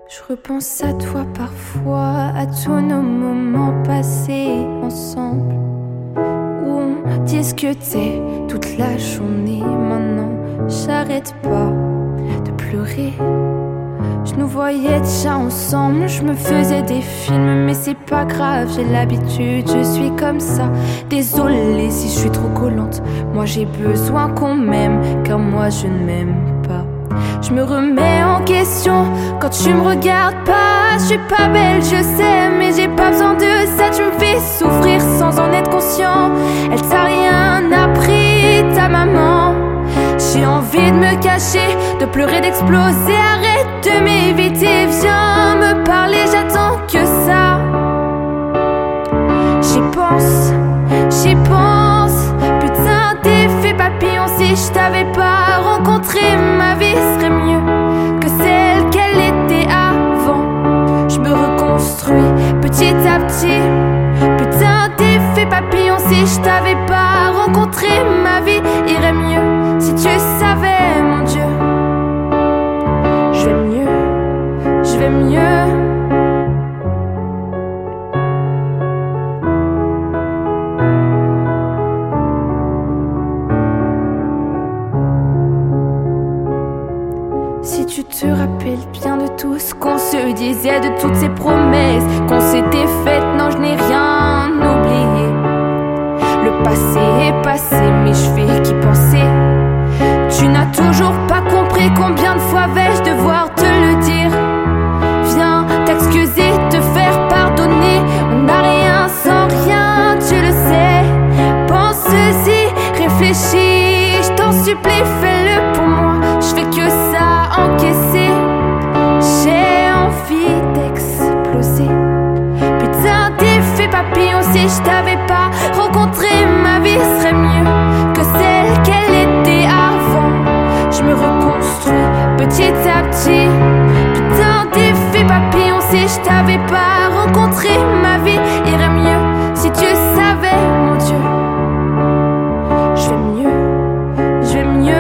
Je repense à toi parfois, à tous nos moments passés ensemble, où on discutait toute la journée. Maintenant, j'arrête pas de pleurer. Je nous voyais déjà ensemble, je me faisais des films, mais c'est pas grave, j'ai l'habitude, je suis comme ça. Désolée si je suis trop collante, moi j'ai besoin qu'on m'aime, car moi je ne m'aime pas. Je me remets en question quand tu me regardes pas. Je suis pas belle, je sais, mais j'ai pas besoin de ça. Tu me fais souffrir sans en être conscient. Elle t'a rien appris, ta maman. J'ai envie de me cacher, de pleurer, d'exploser. Arrête de m'éviter, viens me parler, j'attends que ça. J'y pense, putain d'effet papillon. Si je t'avais pas rencontré, ma vie serait mieux que celle qu'elle était avant. Je me reconstruis petit à petit, putain d'effet papillon. Si je t'avais pas rencontré, ma vie irait mieux. Si tu savais, mon Dieu, je vais mieux, je vais mieux. Si tu te rappelles bien de tout ce qu'on se disait, de toutes ces promesses qu'on s'était faites, non je n'ai rien oublié. Le passé est passé, mais je fais qu'y penser. Tu n'as toujours pas compris combien de fois vais-je devoir te le dire. Viens t'excuser, te faire pardonner. On n'a rien sans rien, tu le sais. Pense-y, réfléchis, je t'en supplie, fais-le pour moi. Je fais que ça, encaisser. J'ai envie d'exploser. Putain d'effet papillon, si je t'avais pas rencontré, ma vie serait mieux que celle qu'elle était avant. Je me reconstruis petit à petit. Putain d'effet papillon, si je t'avais pas rencontré, ma vie irait mieux. Si tu savais, mon Dieu, je vais mieux, je vais mieux.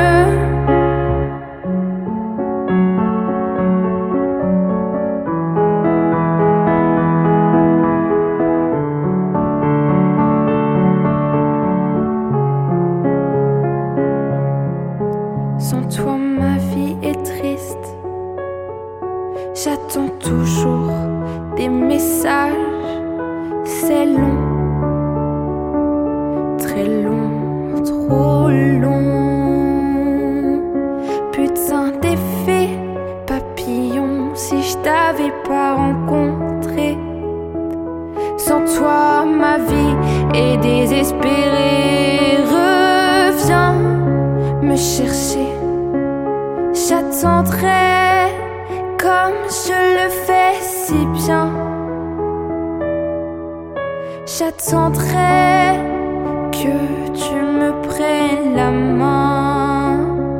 Sans toi ma vie est triste. J'attends toujours des messages. C'est long, très long, trop long. Putain d'effet papillon, si je t'avais pas rencontré. Sans toi ma vie est désespérée. Reviens me chercher, j'attendrai comme je le fais si bien. J'attendrai que tu me prennes la main.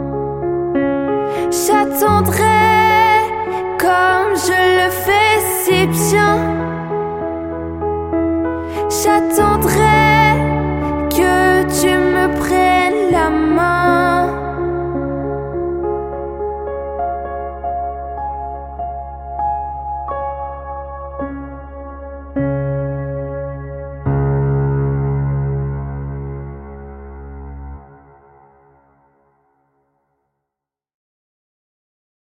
J'attendrai comme je le fais si bien. J'attendrai